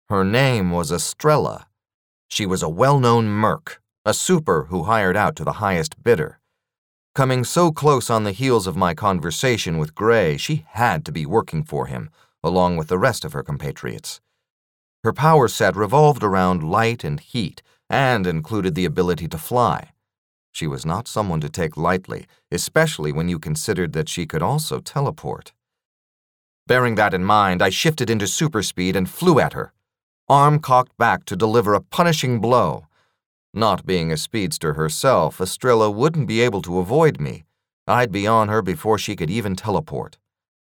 Her name was Estrella. She was a well-known merc, a super who hired out to the highest bidder. Coming so close on the heels of my conversation with Gray, she had to be working for him, along with the rest of her compatriots. Her power set revolved around light and heat, and included the ability to fly. She was not someone to take lightly, especially when you considered that she could also teleport. Bearing that in mind, I shifted into super speed and flew at her, arm cocked back to deliver a punishing blow. Not being a speedster herself, Estrella wouldn't be able to avoid me. I'd be on her before she could even teleport.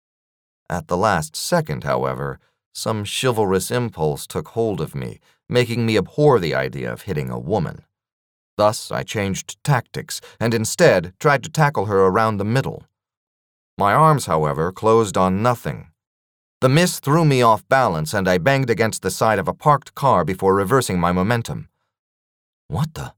At the last second, however, some chivalrous impulse took hold of me, making me abhor the idea of hitting a woman. Thus, I changed tactics and instead tried to tackle her around the middle. My arms, however, closed on nothing. The miss threw me off balance and I banged against the side of a parked car before reversing my momentum. What the?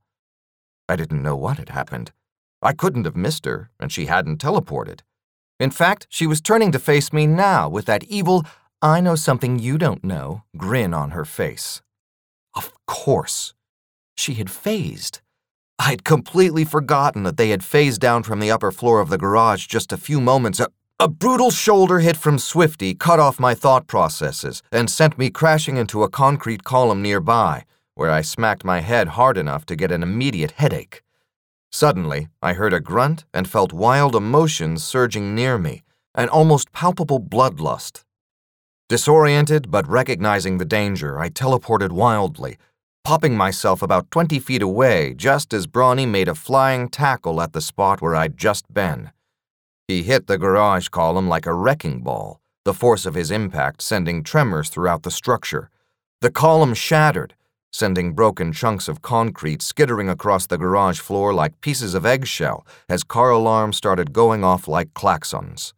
I didn't know what had happened. I couldn't have missed her, and she hadn't teleported. In fact, she was turning to face me now with that evil, "I know something you don't know" grin on her face. Of course. She had phased. I'd completely forgotten that they had phased down from the upper floor of the garage just a few moments. A brutal shoulder hit from Swifty cut off my thought processes and sent me crashing into a concrete column nearby, where I smacked my head hard enough to get an immediate headache. Suddenly, I heard a grunt and felt wild emotions surging near me, an almost palpable bloodlust. Disoriented but recognizing the danger, I teleported wildly, popping myself about 20 feet away just as Brawny made a flying tackle at the spot where I'd just been. He hit the garage column like a wrecking ball, the force of his impact sending tremors throughout the structure. The column shattered, sending broken chunks of concrete skittering across the garage floor like pieces of eggshell as car alarms started going off like klaxons.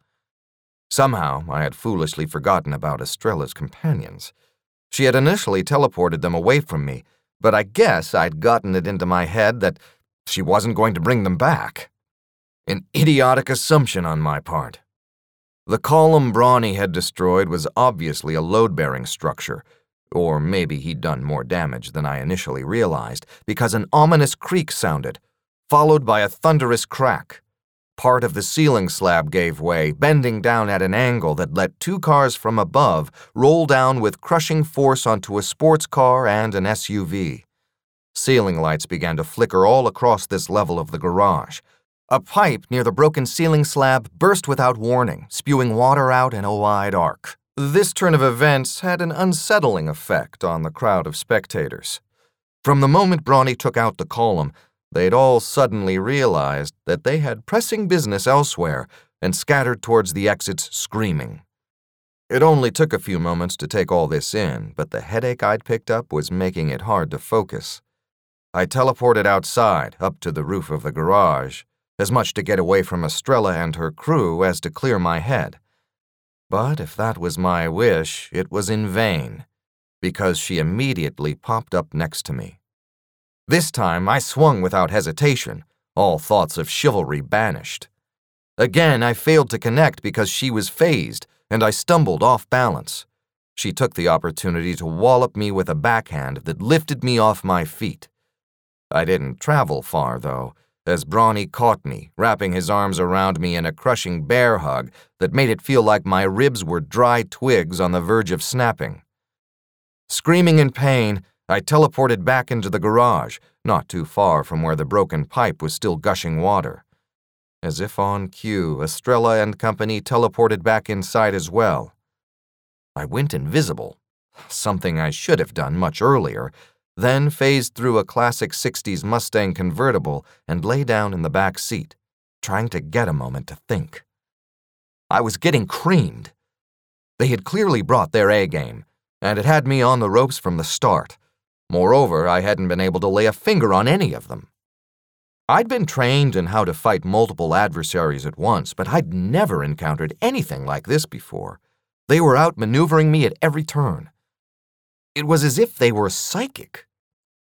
Somehow, I had foolishly forgotten about Estrella's companions. She had initially teleported them away from me, but I guess I'd gotten it into my head that she wasn't going to bring them back. An idiotic assumption on my part. The column Brawny had destroyed was obviously a load-bearing structure, or maybe he'd done more damage than I initially realized, because an ominous creak sounded, followed by a thunderous crack. Part of the ceiling slab gave way, bending down at an angle that let two cars from above roll down with crushing force onto a sports car and an SUV. Ceiling lights began to flicker all across this level of the garage. A pipe near the broken ceiling slab burst without warning, spewing water out in a wide arc. This turn of events had an unsettling effect on the crowd of spectators. From the moment Brawny took out the column, they'd all suddenly realized that they had pressing business elsewhere and scattered towards the exits screaming. It only took a few moments to take all this in, but the headache I'd picked up was making it hard to focus. I teleported outside, up to the roof of the garage, as much to get away from Estrella and her crew as to clear my head. But if that was my wish, it was in vain, because she immediately popped up next to me. This time I swung without hesitation, all thoughts of chivalry banished. Again, I failed to connect because she was phased, and I stumbled off balance. She took the opportunity to wallop me with a backhand that lifted me off my feet. I didn't travel far, though, as Brawny caught me, wrapping his arms around me in a crushing bear hug that made it feel like my ribs were dry twigs on the verge of snapping. Screaming in pain, I teleported back into the garage, not too far from where the broken pipe was still gushing water. As if on cue, Estrella and company teleported back inside as well. I went invisible, something I should have done much earlier, then phased through a classic 60s Mustang convertible and lay down in the back seat, trying to get a moment to think. I was getting creamed. They had clearly brought their A-game, and it had me on the ropes from the start. Moreover, I hadn't been able to lay a finger on any of them. I'd been trained in how to fight multiple adversaries at once, but I'd never encountered anything like this before. They were outmaneuvering me at every turn. It was as if they were psychic.